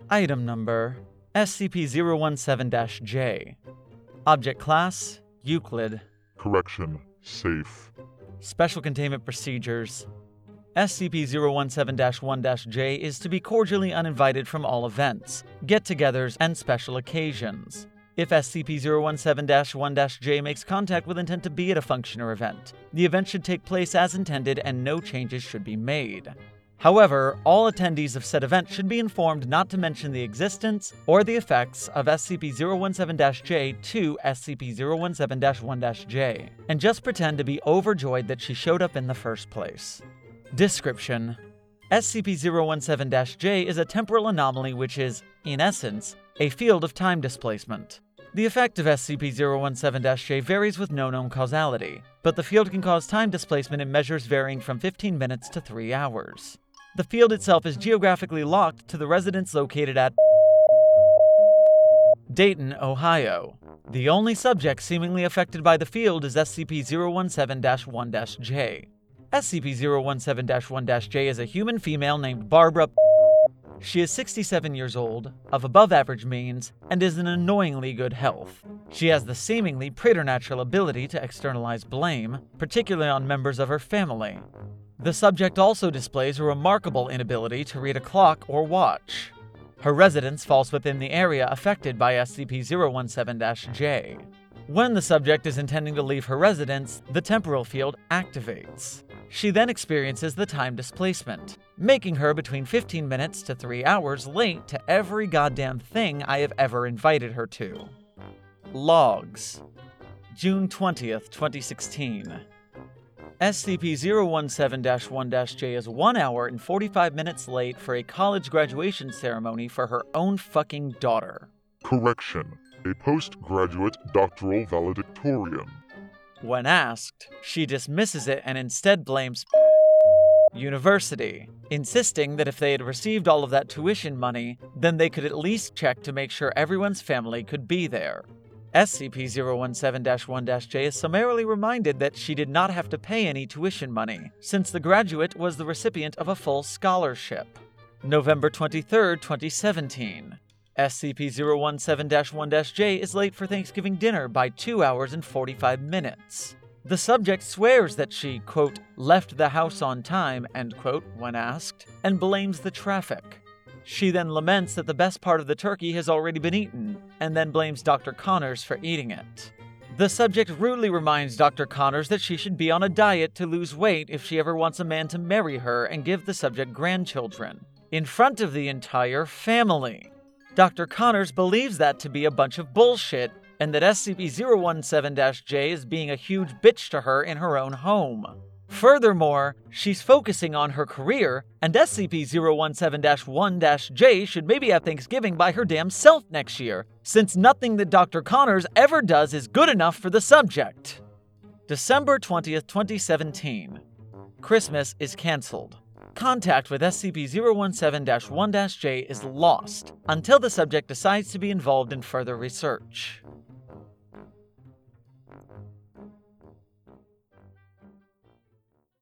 Item Number SCP-017-J. Object Class Euclid. Correction. Safe. Special Containment Procedures. SCP-017-1-J is to be cordially uninvited from all events, get-togethers, and special occasions. If SCP-017-1-J makes contact with intent to be at a function or event, the event should take place as intended and no changes should be made. However, all attendees of said event should be informed not to mention the existence or the effects of SCP-017-J to SCP-017-1-J, and just pretend to be overjoyed that she showed up in the first place. Description: SCP-017-J is a temporal anomaly which is, in essence, a field of time displacement. The effect of SCP-017-J varies with no known causality, but the field can cause time displacement in measures varying from 15 minutes to 3 hours. The field itself is geographically locked to the residence located at Dayton, Ohio. The only subject seemingly affected by the field is SCP-017-1-J. SCP-017-1-J is a human female named Barbara. She is 67 years old, of above-average means, and is in annoyingly good health. She has the seemingly preternatural ability to externalize blame, particularly on members of her family. The subject also displays a remarkable inability to read a clock or watch. Her residence falls within the area affected by SCP-017-J. When the subject is intending to leave her residence, the temporal field activates. She then experiences the time displacement, making her between 15 minutes to 3 hours late to every goddamn thing I have ever invited her to. Logs. June 20th, 2016. SCP-017-1-J is 1 hour and 45 minutes late for a college graduation ceremony for her own fucking daughter. Correction. A postgraduate doctoral valedictorian. When asked, she dismisses it and instead blames University, insisting that if they had received all of that tuition money, then they could at least check to make sure everyone's family could be there. SCP-017-1-J is summarily reminded that she did not have to pay any tuition money, since the graduate was the recipient of a full scholarship. November 23, 2017. SCP-017-1-J is late for Thanksgiving dinner by 2 hours and 45 minutes. The subject swears that she, quote, left the house on time, end quote, when asked, and blames the traffic. She then laments that the best part of the turkey has already been eaten, and then blames Dr. Connors for eating it. The subject rudely reminds Dr. Connors that she should be on a diet to lose weight if she ever wants a man to marry her and give the subject grandchildren, in front of the entire family. Dr. Connors believes that to be a bunch of bullshit, and that SCP-017-J is being a huge bitch to her in her own home. Furthermore, she's focusing on her career, and SCP-017-1-J should maybe have Thanksgiving by her damn self next year, since nothing that Dr. Connors ever does is good enough for the subject. December 20th, 2017. Christmas is cancelled. Contact with SCP-017-1-J is lost until the subject decides to be involved in further research.